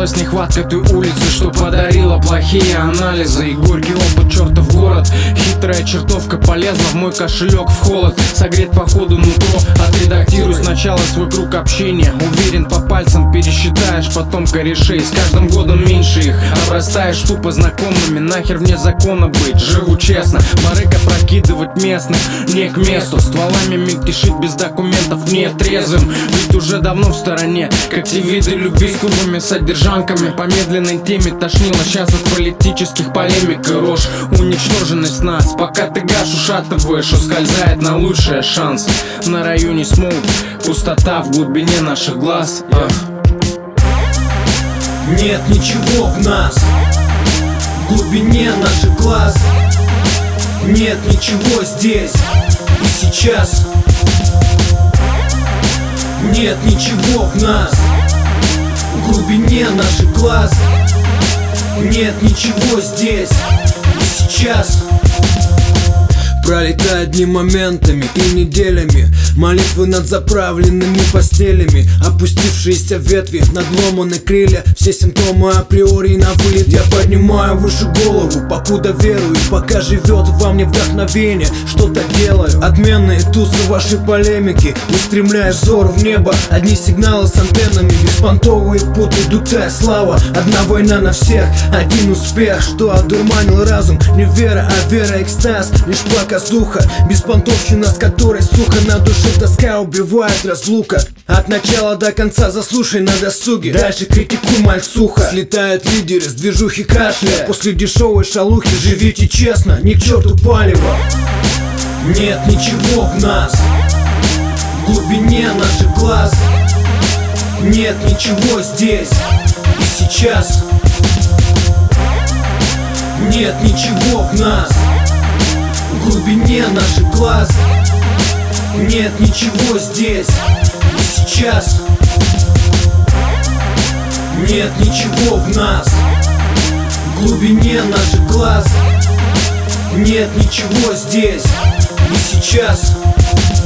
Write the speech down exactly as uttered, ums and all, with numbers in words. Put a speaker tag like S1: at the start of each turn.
S1: Справилась нехватка той улицы, что подарила плохие анализы и горький опыт. Чертов город, хитрая чертовка полезла в мой кошелек в холод. Согреть походу нутро, отредактируй сначала свой круг общения. Уверен, по пальцам пересчитаешь потом корешей. С каждым годом меньше их, обрастаешь тупо знакомыми. Нахер вне закона быть, живу честно. Барыга прокидывать местных не к месту. Стволами мельтешить без документов не трезвым. Ведь уже давно в стороне, как те виды любви с курвыми содержанками. По медленной теме тошнило сейчас от политических полемик и рожь. Уничтоженность нас, пока ты гаш ушатываешь, ускользает на лучшее шанс. На районе смоук, пустота в глубине наших глаз. yeah.
S2: Нет ничего в нас, в глубине наших глаз. Нет ничего здесь и сейчас. Нет ничего в нас, в глубине наших глаз. Нет ничего здесь и сейчас. Пролетают дни моментами и неделями, молитвы над заправленными постелями, опустившиеся ветви, надломаны крылья. Все симптомы априори на вылет. Я поднимаю выше голову, покуда верую, пока живет во мне вдохновение, что-то делаю. Отменные тусы вашей полемики, устремляя взор в небо. Одни сигналы с антеннами, беспонтовые путы, дутая слава. Одна война на всех, один успех, что одурманил разум. Не вера, а вера, экстаз, лишь показуха. Беспонтовщина, с которой, сука, на душе тоска убивает разлука. От начала до конца заслушай на досуге, дальше критикуй мальцуха. Слетают лидеры с движухи кашля, после дешевой шалухи живите честно, ни к черту палево. Нет ничего в нас, в глубине наших глаз. Нет ничего здесь и сейчас. Нет ничего в нас, в глубине наших глаз. Нет ничего здесь и сейчас. Нет ничего в нас, в глубине наших глаз. Нет ничего здесь и сейчас.